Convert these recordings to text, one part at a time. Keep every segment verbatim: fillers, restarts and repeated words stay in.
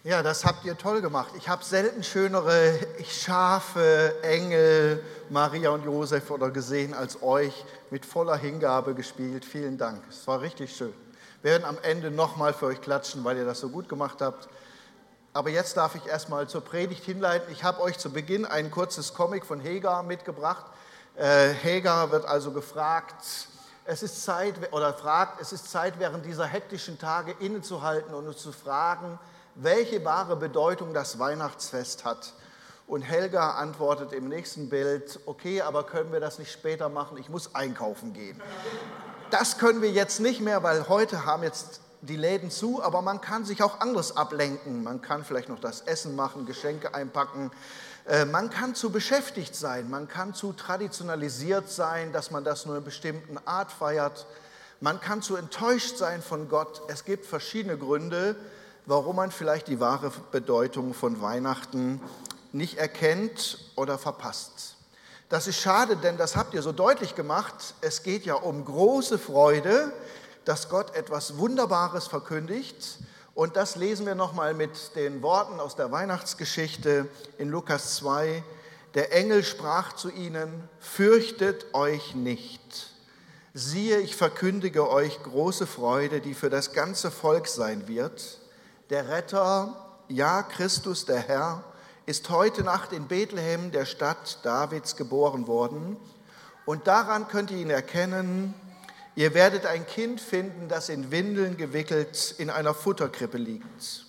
Ja, das habt ihr toll gemacht. Ich habe selten schönere Schafe, Engel, Maria und Josef oder gesehen als euch mit voller Hingabe gespielt. Vielen Dank. Es war richtig schön. Wir werden am Ende nochmal für euch klatschen, weil ihr das so gut gemacht habt. Aber jetzt darf ich erstmal zur Predigt hinleiten. Ich habe euch zu Beginn ein kurzes Comic von Hagar mitgebracht. Äh, Hagar wird also gefragt, es ist Zeit, oder fragt, es ist Zeit, während dieser hektischen Tage innezuhalten und uns zu fragen, welche wahre Bedeutung das Weihnachtsfest hat. Und Helga antwortet im nächsten Bild, okay, aber können wir das nicht später machen? Ich muss einkaufen gehen. Das können wir jetzt nicht mehr, weil heute haben jetzt die Läden zu, aber man kann sich auch anderes ablenken. Man kann vielleicht noch das Essen machen, Geschenke einpacken. Man kann zu beschäftigt sein, man kann zu traditionalisiert sein, dass man das nur in einer bestimmten Art feiert. Man kann zu enttäuscht sein von Gott. Es gibt verschiedene Gründe, warum man vielleicht die wahre Bedeutung von Weihnachten nicht erkennt oder verpasst. Das ist schade, denn das habt ihr so deutlich gemacht. Es geht ja um große Freude, dass Gott etwas Wunderbares verkündigt. Und das lesen wir nochmal mit den Worten aus der Weihnachtsgeschichte in Lukas zwei. Der Engel sprach zu ihnen, fürchtet euch nicht. Siehe, ich verkündige euch große Freude, die für das ganze Volk sein wird. Der Retter, ja Christus, der Herr, ist heute Nacht in Bethlehem, der Stadt Davids, geboren worden. Und daran könnt ihr ihn erkennen, ihr werdet ein Kind finden, das in Windeln gewickelt in einer Futterkrippe liegt.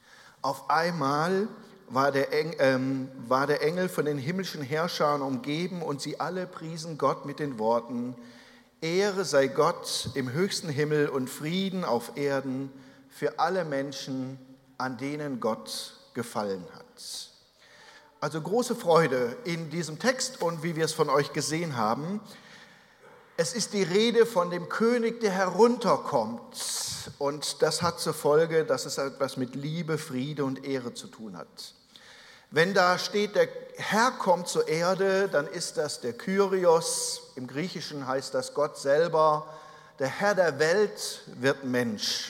Auf einmal war der, Engel, ähm, war der Engel von den himmlischen Herrschern umgeben und sie alle priesen Gott mit den Worten, Ehre sei Gott im höchsten Himmel und Frieden auf Erden für alle Menschen, an denen Gott gefallen hat. Also große Freude in diesem Text und wie wir es von euch gesehen haben. Es ist die Rede von dem König, der herunterkommt. Und das hat zur Folge, dass es etwas mit Liebe, Friede und Ehre zu tun hat. Wenn da steht, der Herr kommt zur Erde, dann ist das der Kyrios. Im Griechischen heißt das Gott selber. Der Herr der Welt wird Mensch.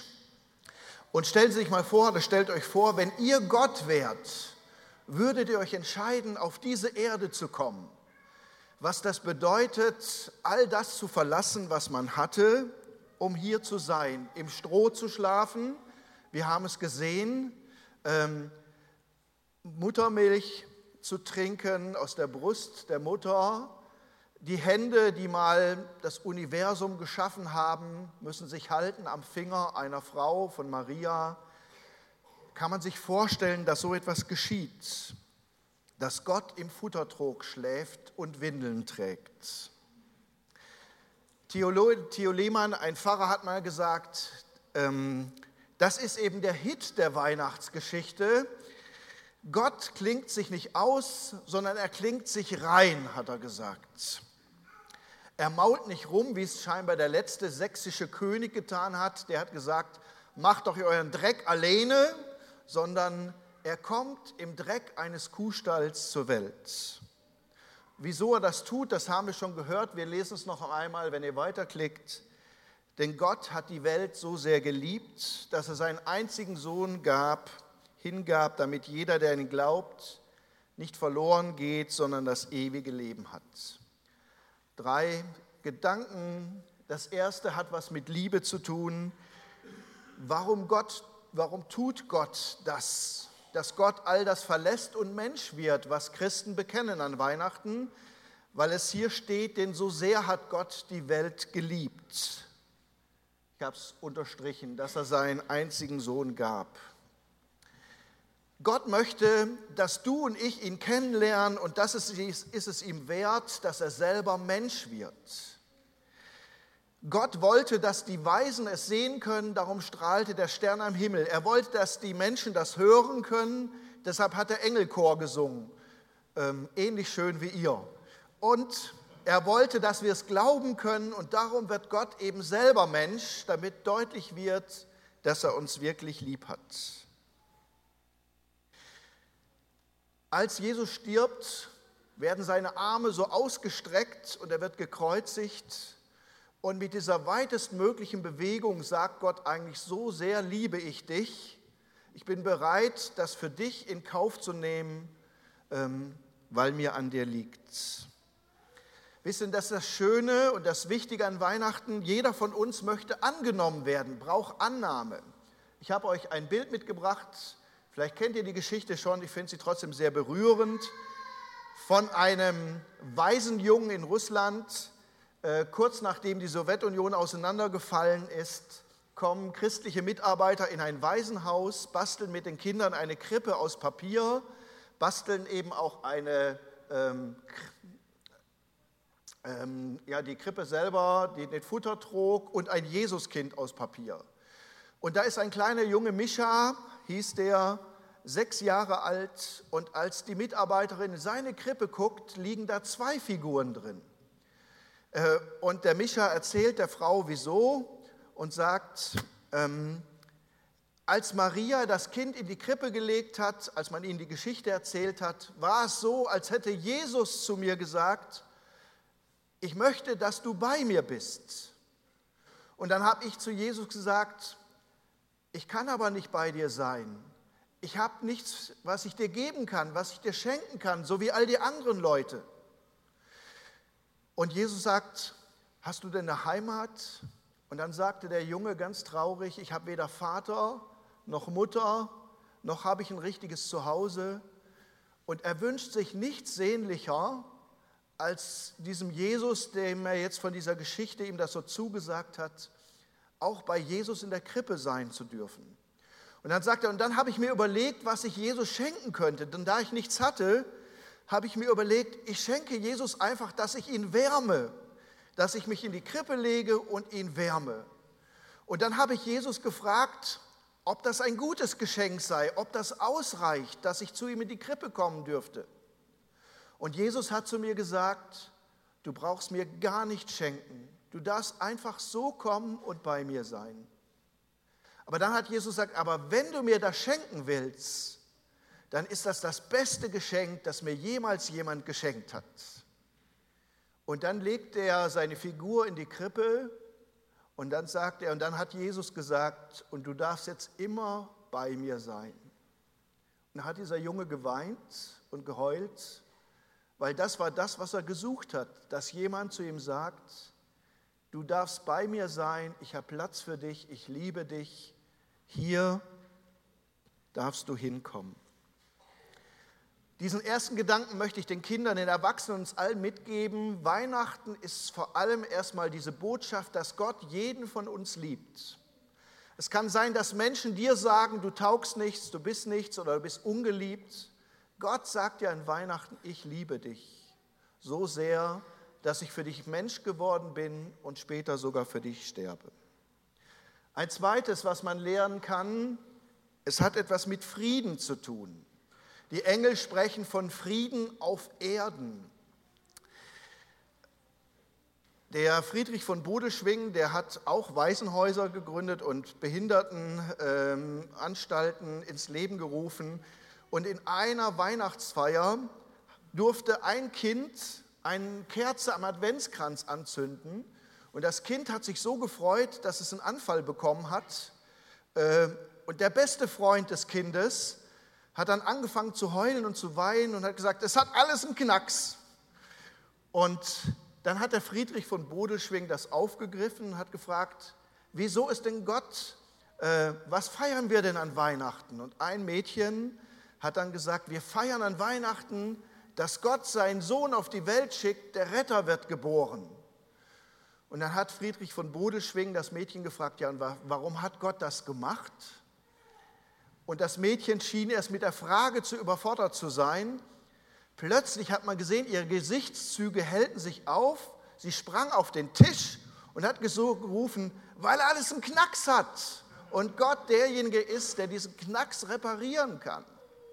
Und stellen Sie sich mal vor, oder stellt euch vor, wenn ihr Gott wärt, würdet ihr euch entscheiden, auf diese Erde zu kommen. Was das bedeutet, all das zu verlassen, was man hatte, um hier zu sein, im Stroh zu schlafen. Wir haben es gesehen, ähm, Muttermilch zu trinken aus der Brust der Mutter. Die Hände, die mal das Universum geschaffen haben, müssen sich halten am Finger einer Frau von Maria. Kann man sich vorstellen, dass so etwas geschieht, dass Gott im Futtertrog schläft und Windeln trägt. Theo Lehmann, ein Pfarrer, hat mal gesagt, ähm, das ist eben der Hit der Weihnachtsgeschichte. Gott klingt sich nicht aus, sondern er klingt sich rein, hat er gesagt. Er mault nicht rum, wie es scheinbar der letzte sächsische König getan hat. Der hat gesagt, macht doch euren Dreck alleine, sondern er kommt im Dreck eines Kuhstalls zur Welt. Wieso er das tut, das haben wir schon gehört. Wir lesen es noch einmal, wenn ihr weiterklickt. Denn Gott hat die Welt so sehr geliebt, dass er seinen einzigen Sohn gab, hingab, damit jeder, der an ihn glaubt, nicht verloren geht, sondern das ewige Leben hat. Drei Gedanken. Das erste hat was mit Liebe zu tun. Warum Gott, warum tut Gott das? Dass Gott all das verlässt und Mensch wird, was Christen bekennen an Weihnachten, weil es hier steht, denn so sehr hat Gott die Welt geliebt. Ich habe es unterstrichen, dass er seinen einzigen Sohn gab. Gott möchte, dass du und ich ihn kennenlernen und das ist, ist es ihm wert, dass er selber Mensch wird. Gott wollte, dass die Weisen es sehen können, darum strahlte der Stern am Himmel. Er wollte, dass die Menschen das hören können, deshalb hat der Engelchor gesungen, ähm, ähnlich schön wie ihr. Und er wollte, dass wir es glauben können und darum wird Gott eben selber Mensch, damit deutlich wird, dass er uns wirklich lieb hat. Als Jesus stirbt, werden seine Arme so ausgestreckt und er wird gekreuzigt. Und mit dieser weitestmöglichen Bewegung sagt Gott eigentlich, so sehr liebe ich dich, Ich bin bereit, das für dich in Kauf zu nehmen, ähm, weil mir an dir liegt. Wisst ihr, das ist das Schöne und das Wichtige an Weihnachten. Jeder von uns möchte angenommen werden, braucht Annahme. Ich habe euch ein Bild mitgebracht. Vielleicht kennt ihr die Geschichte schon, ich finde sie trotzdem sehr berührend. Von einem Waisenjungen in Russland, äh, kurz nachdem die Sowjetunion auseinandergefallen ist, kommen christliche Mitarbeiter in ein Waisenhaus, basteln mit den Kindern eine Krippe aus Papier, basteln eben auch eine, ähm, ähm, ja, die Krippe selber, die den Futtertrog und ein Jesuskind aus Papier. Und da ist ein kleiner Junge, Mischa, hieß der, sechs Jahre alt, und als die Mitarbeiterin in seine Krippe guckt, liegen da zwei Figuren drin. Äh, und der Mischa erzählt der Frau, wieso, und sagt, ähm, als Maria das Kind in die Krippe gelegt hat, als man ihnen die Geschichte erzählt hat, war es so, als hätte Jesus zu mir gesagt, ich möchte, dass du bei mir bist. Und dann habe ich zu Jesus gesagt, ich kann aber nicht bei dir sein. Ich habe nichts, was ich dir geben kann, was ich dir schenken kann, so wie all die anderen Leute. Und Jesus sagt, hast du denn eine Heimat? Und dann sagte der Junge ganz traurig, ich habe weder Vater noch Mutter, noch habe ich ein richtiges Zuhause. Und er wünscht sich nichts sehnlicher, als diesem Jesus, dem er jetzt von dieser Geschichte ihm das so zugesagt hat, auch bei Jesus in der Krippe sein zu dürfen. Und dann sagt er, und dann habe ich mir überlegt, was ich Jesus schenken könnte. Denn da ich nichts hatte, habe ich mir überlegt, ich schenke Jesus einfach, dass ich ihn wärme, dass ich mich in die Krippe lege und ihn wärme. Und dann habe ich Jesus gefragt, ob das ein gutes Geschenk sei, ob das ausreicht, dass ich zu ihm in die Krippe kommen dürfte. Und Jesus hat zu mir gesagt, du brauchst mir gar nichts schenken. Du darfst einfach so kommen und bei mir sein. Aber dann hat Jesus gesagt, aber wenn du mir das schenken willst, dann ist das das beste Geschenk, das mir jemals jemand geschenkt hat. Und dann legt er seine Figur in die Krippe und dann sagt er, und dann hat Jesus gesagt, und du darfst jetzt immer bei mir sein. Und dann hat dieser Junge geweint und geheult, weil das war das, was er gesucht hat, dass jemand zu ihm sagt, du darfst bei mir sein, ich habe Platz für dich, ich liebe dich, hier darfst du hinkommen. Diesen ersten Gedanken möchte ich den Kindern, den Erwachsenen, uns allen mitgeben. Weihnachten ist vor allem erstmal diese Botschaft, dass Gott jeden von uns liebt. Es kann sein, dass Menschen dir sagen, du taugst nichts, du bist nichts oder du bist ungeliebt. Gott sagt dir an Weihnachten, ich liebe dich so sehr, dass ich für dich Mensch geworden bin und später sogar für dich sterbe. Ein zweites, was man lernen kann, es hat etwas mit Frieden zu tun. Die Engel sprechen von Frieden auf Erden. Der Friedrich von Bodelschwingh, der hat auch Waisenhäuser gegründet und Behindertenanstalten ins Leben gerufen. Und in einer Weihnachtsfeier durfte ein Kind eine Kerze am Adventskranz anzünden. Und das Kind hat sich so gefreut, dass es einen Anfall bekommen hat. Und der beste Freund des Kindes hat dann angefangen zu heulen und zu weinen und hat gesagt, es hat alles einen Knacks. Und dann hat der Friedrich von Bodelschwingh das aufgegriffen und hat gefragt, wieso ist denn Gott, äh, was feiern wir denn an Weihnachten? Und ein Mädchen hat dann gesagt, wir feiern an Weihnachten, dass Gott seinen Sohn auf die Welt schickt, der Retter wird geboren. Und dann hat Friedrich von Bodelschwingh das Mädchen gefragt, ja, und warum hat Gott das gemacht? Und das Mädchen schien erst mit der Frage zu überfordert zu sein. Plötzlich hat man gesehen, ihre Gesichtszüge hellten sich auf. Sie sprang auf den Tisch und hat so gerufen, weil alles einen Knacks hat und Gott derjenige ist, der diesen Knacks reparieren kann.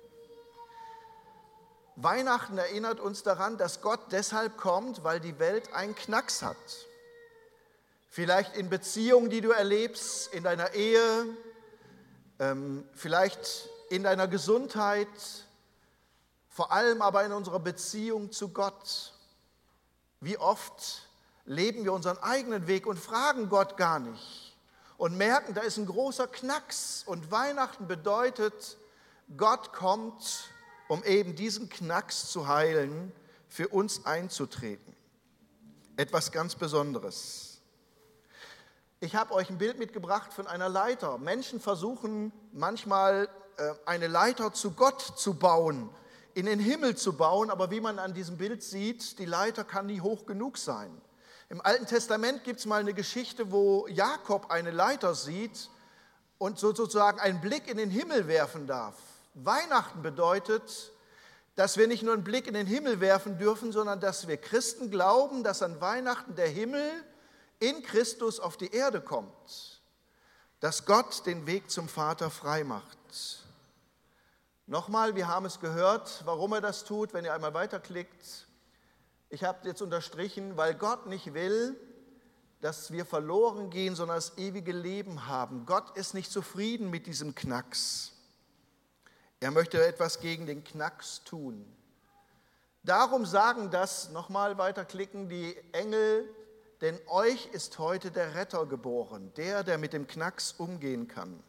Weihnachten erinnert uns daran, dass Gott deshalb kommt, weil die Welt einen Knacks hat. Vielleicht in Beziehungen, die du erlebst, in deiner Ehe, ähm, vielleicht in deiner Gesundheit, vor allem aber in unserer Beziehung zu Gott. Wie oft leben wir unseren eigenen Weg und fragen Gott gar nicht und merken, da ist ein großer Knacks. Und Weihnachten bedeutet, Gott kommt, um eben diesen Knacks zu heilen, für uns einzutreten. Etwas ganz Besonderes. Ich habe euch ein Bild mitgebracht von einer Leiter. Menschen versuchen manchmal äh, eine Leiter zu Gott zu bauen, in den Himmel zu bauen, aber wie man an diesem Bild sieht, die Leiter kann nie hoch genug sein. Im Alten Testament gibt es mal eine Geschichte, wo Jakob eine Leiter sieht und sozusagen einen Blick in den Himmel werfen darf. Weihnachten bedeutet, dass wir nicht nur einen Blick in den Himmel werfen dürfen, sondern dass wir Christen glauben, dass an Weihnachten der Himmel in Christus auf die Erde kommt, dass Gott den Weg zum Vater frei macht. Nochmal, wir haben es gehört, warum er das tut, wenn ihr einmal weiterklickt. Ich habe jetzt unterstrichen, weil Gott nicht will, dass wir verloren gehen, sondern das ewige Leben haben. Gott ist nicht zufrieden mit diesem Knacks. Er möchte etwas gegen den Knacks tun. Darum sagen das, nochmal weiterklicken, die Engel, denn euch ist heute der Retter geboren, der, der mit dem Knacks umgehen kann.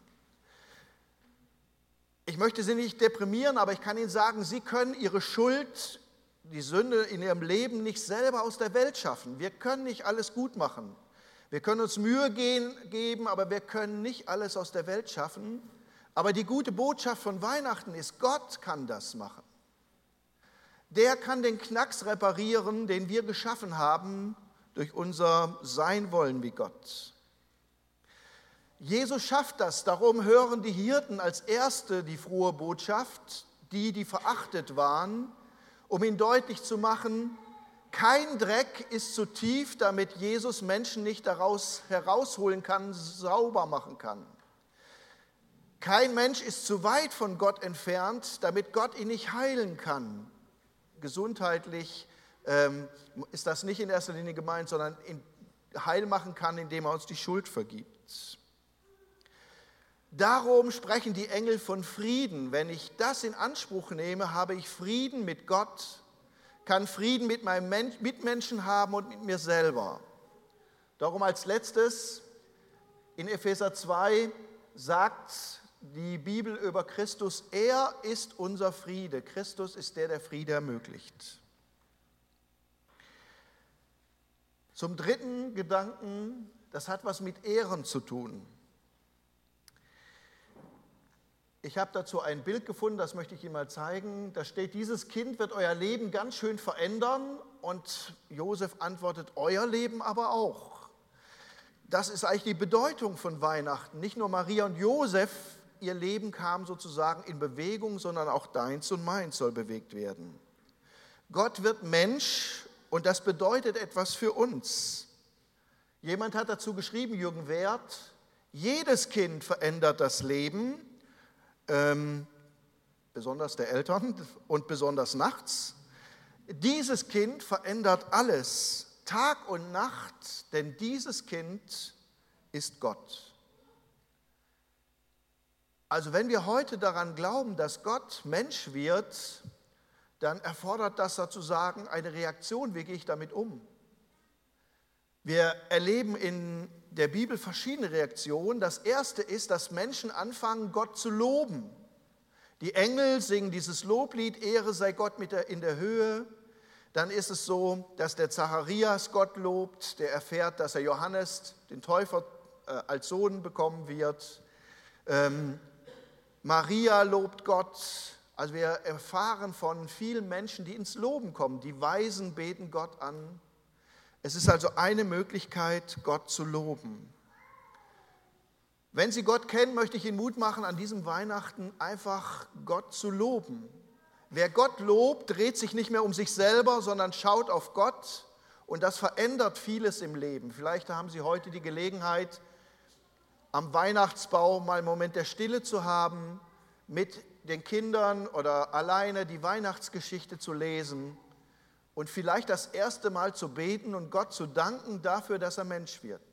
Ich möchte Sie nicht deprimieren, aber ich kann Ihnen sagen, Sie können Ihre Schuld, die Sünde in Ihrem Leben nicht selber aus der Welt schaffen. Wir können nicht alles gut machen. Wir können uns Mühe geben, aber wir können nicht alles aus der Welt schaffen. Aber die gute Botschaft von Weihnachten ist, Gott kann das machen. Der kann den Knacks reparieren, den wir geschaffen haben durch unser Seinwollen wie Gott. Jesus schafft das, darum hören die Hirten als Erste die frohe Botschaft, die, die verachtet waren, um ihnen deutlich zu machen, kein Dreck ist zu tief, damit Jesus Menschen nicht daraus herausholen kann, sauber machen kann. Kein Mensch ist zu weit von Gott entfernt, damit Gott ihn nicht heilen kann. Gesundheitlich ähm, ist das nicht in erster Linie gemeint, sondern in, heil machen kann, indem er uns die Schuld vergibt. Darum sprechen die Engel von Frieden. Wenn ich das in Anspruch nehme, habe ich Frieden mit Gott, kann Frieden mit meinem Mitmenschen haben und mit mir selber. Darum als letztes, in Epheser zwei sagt die Bibel über Christus, er ist unser Friede. Christus ist der, der Friede ermöglicht. Zum dritten Gedanken, das hat was mit Ehren zu tun. Ich habe dazu ein Bild gefunden, das möchte ich Ihnen mal zeigen. Da steht, dieses Kind wird euer Leben ganz schön verändern und Josef antwortet, euer Leben aber auch. Das ist eigentlich die Bedeutung von Weihnachten. Nicht nur Maria und Josef, ihr Leben kam sozusagen in Bewegung, sondern auch deins und meins soll bewegt werden. Gott wird Mensch und das bedeutet etwas für uns. Jemand hat dazu geschrieben, Jürgen Werth, jedes Kind verändert das Leben, Ähm, besonders der Eltern und besonders nachts. Dieses Kind verändert alles, Tag und Nacht, denn dieses Kind ist Gott. Also wenn wir heute daran glauben, dass Gott Mensch wird, dann erfordert das sozusagen eine Reaktion. Wie gehe ich damit um? Wir erleben in der Bibel verschiedene Reaktionen. Das erste ist, dass Menschen anfangen, Gott zu loben. Die Engel singen dieses Loblied, Ehre sei Gott mit der, in der Höhe. Dann ist es so, dass der Zacharias Gott lobt, der erfährt, dass er Johannes, den Täufer, äh, als Sohn bekommen wird. Ähm, Maria lobt Gott. Also wir erfahren von vielen Menschen, die ins Loben kommen. Die Weisen beten Gott an. Es ist also eine Möglichkeit, Gott zu loben. Wenn Sie Gott kennen, möchte ich Ihnen Mut machen, an diesem Weihnachten einfach Gott zu loben. Wer Gott lobt, dreht sich nicht mehr um sich selber, sondern schaut auf Gott und das verändert vieles im Leben. Vielleicht haben Sie heute die Gelegenheit, am Weihnachtsbaum mal einen Moment der Stille zu haben, mit den Kindern oder alleine die Weihnachtsgeschichte zu lesen. Und vielleicht das erste Mal zu beten und Gott zu danken dafür, dass er Mensch wird.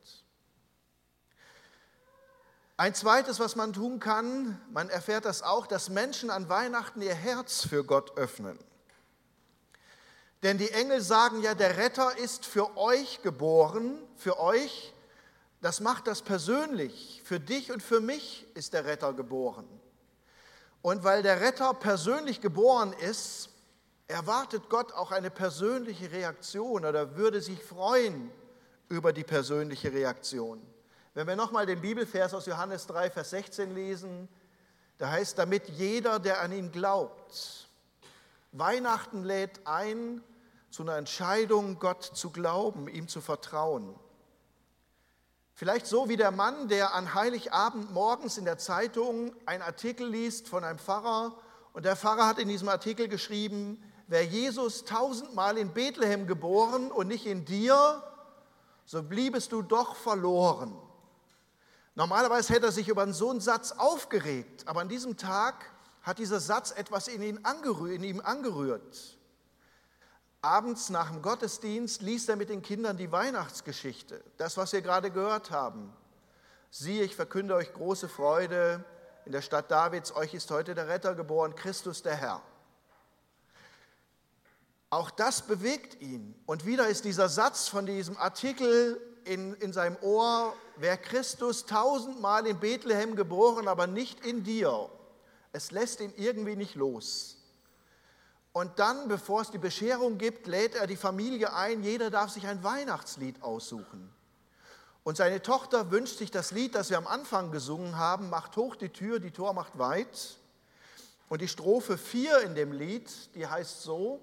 Ein zweites, was man tun kann, man erfährt das auch, dass Menschen an Weihnachten ihr Herz für Gott öffnen. Denn die Engel sagen ja, der Retter ist für euch geboren, für euch. Das macht das persönlich. Für dich und für mich ist der Retter geboren. Und weil der Retter persönlich geboren ist, erwartet Gott auch eine persönliche Reaktion oder würde sich freuen über die persönliche Reaktion. Wenn wir nochmal den Bibelvers aus Johannes drei, Vers sechzehn lesen, da heißt, damit jeder, der an ihn glaubt, Weihnachten lädt ein, zu einer Entscheidung, Gott zu glauben, ihm zu vertrauen. Vielleicht so wie der Mann, der an Heiligabend morgens in der Zeitung einen Artikel liest von einem Pfarrer und der Pfarrer hat in diesem Artikel geschrieben, wäre Jesus tausendmal in Bethlehem geboren und nicht in dir, so bliebest du doch verloren. Normalerweise hätte er sich über so einen Satz aufgeregt, aber an diesem Tag hat dieser Satz etwas in, ihn angerührt, in ihm angerührt. Abends nach dem Gottesdienst liest er mit den Kindern die Weihnachtsgeschichte, das, was wir gerade gehört haben. Siehe, ich verkünde euch große Freude, in der Stadt Davids, euch ist heute der Retter geboren, Christus der Herr. Auch das bewegt ihn. Und wieder ist dieser Satz von diesem Artikel in, in seinem Ohr, wer Christus tausendmal in Bethlehem geboren, aber nicht in dir. Es lässt ihn irgendwie nicht los. Und dann, bevor es die Bescherung gibt, lädt er die Familie ein, jeder darf sich ein Weihnachtslied aussuchen. Und seine Tochter wünscht sich das Lied, das wir am Anfang gesungen haben, macht hoch die Tür, die Tor macht weit. Und die Strophe vier in dem Lied, die heißt so,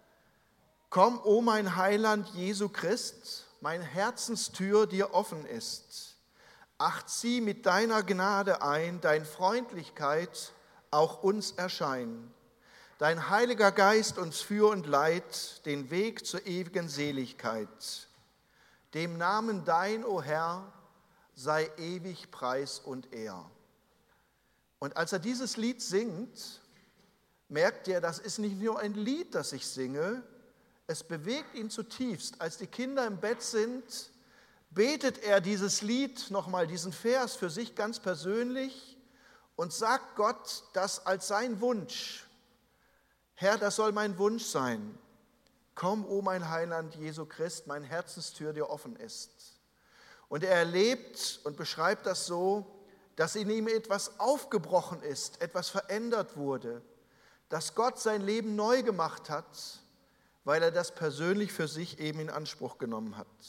komm, o mein Heiland Jesu Christ, mein Herzenstür dir offen ist. Ach, zieh mit deiner Gnade ein, dein Freundlichkeit auch uns erschein. Dein Heiliger Geist uns führ und leit den Weg zur ewigen Seligkeit. Dem Namen dein, o Herr, sei ewig Preis und Ehr. Und als er dieses Lied singt, merkt er, das ist nicht nur ein Lied, das ich singe, es bewegt ihn zutiefst. Als die Kinder im Bett sind, betet er dieses Lied nochmal, diesen Vers für sich ganz persönlich und sagt Gott das als sein Wunsch. Herr, das soll mein Wunsch sein. Komm, o mein Heiland, Jesu Christ, mein Herzenstür dir offen ist. Und er erlebt und beschreibt das so, dass in ihm etwas aufgebrochen ist, etwas verändert wurde, dass Gott sein Leben neu gemacht hat, weil er das persönlich für sich eben in Anspruch genommen hat.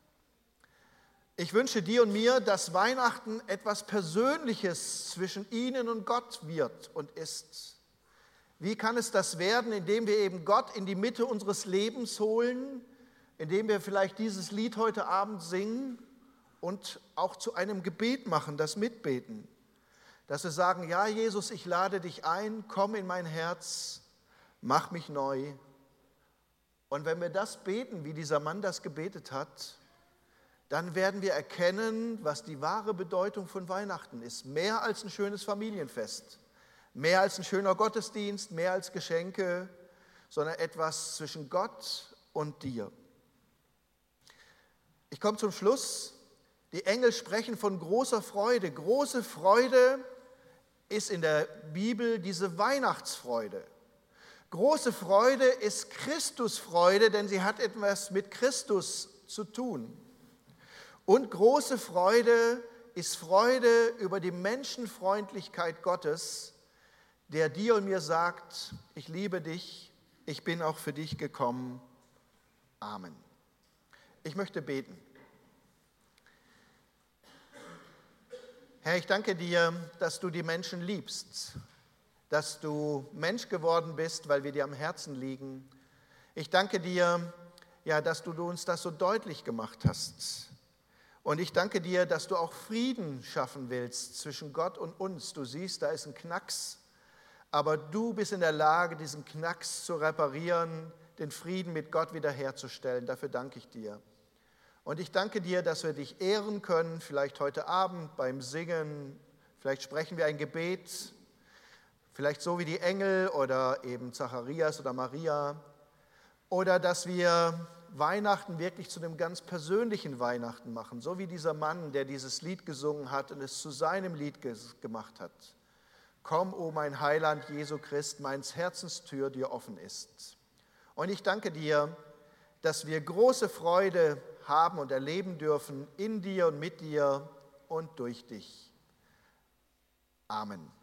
Ich wünsche dir und mir, dass Weihnachten etwas Persönliches zwischen ihnen und Gott wird und ist. Wie kann es das werden, indem wir eben Gott in die Mitte unseres Lebens holen, indem wir vielleicht dieses Lied heute Abend singen und auch zu einem Gebet machen, das Mitbeten. Dass wir sagen, ja Jesus, ich lade dich ein, komm in mein Herz, mach mich neu. Und wenn wir das beten, wie dieser Mann das gebetet hat, dann werden wir erkennen, was die wahre Bedeutung von Weihnachten ist. Mehr als ein schönes Familienfest, mehr als ein schöner Gottesdienst, mehr als Geschenke, sondern etwas zwischen Gott und dir. Ich komme zum Schluss. Die Engel sprechen von großer Freude. Große Freude ist in der Bibel diese Weihnachtsfreude. Große Freude ist Christusfreude, denn sie hat etwas mit Christus zu tun. Und große Freude ist Freude über die Menschenfreundlichkeit Gottes, der dir und mir sagt, ich liebe dich, ich bin auch für dich gekommen. Amen. Ich möchte beten. Herr, ich danke dir, dass du die Menschen liebst, dass du Mensch geworden bist, weil wir dir am Herzen liegen. Ich danke dir, ja, dass du uns das so deutlich gemacht hast. Und ich danke dir, dass du auch Frieden schaffen willst zwischen Gott und uns. Du siehst, da ist ein Knacks, aber du bist in der Lage, diesen Knacks zu reparieren, den Frieden mit Gott wiederherzustellen. Dafür danke ich dir. Und ich danke dir, dass wir dich ehren können, vielleicht heute Abend beim Singen, vielleicht sprechen wir ein Gebet, vielleicht so wie die Engel oder eben Zacharias oder Maria, oder dass wir Weihnachten wirklich zu einem ganz persönlichen Weihnachten machen, so wie dieser Mann, der dieses Lied gesungen hat und es zu seinem Lied gemacht hat. Komm, o mein Heiland, Jesu Christ, meins Herzenstür dir offen ist. Und ich danke dir, dass wir große Freude haben und erleben dürfen in dir und mit dir und durch dich. Amen.